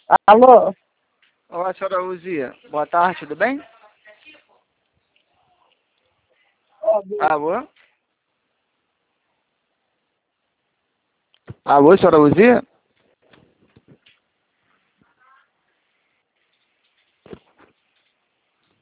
Alô? Olá, senhora Luzia. Boa tarde, tudo bem? Alô? Alô, senhora Luzia?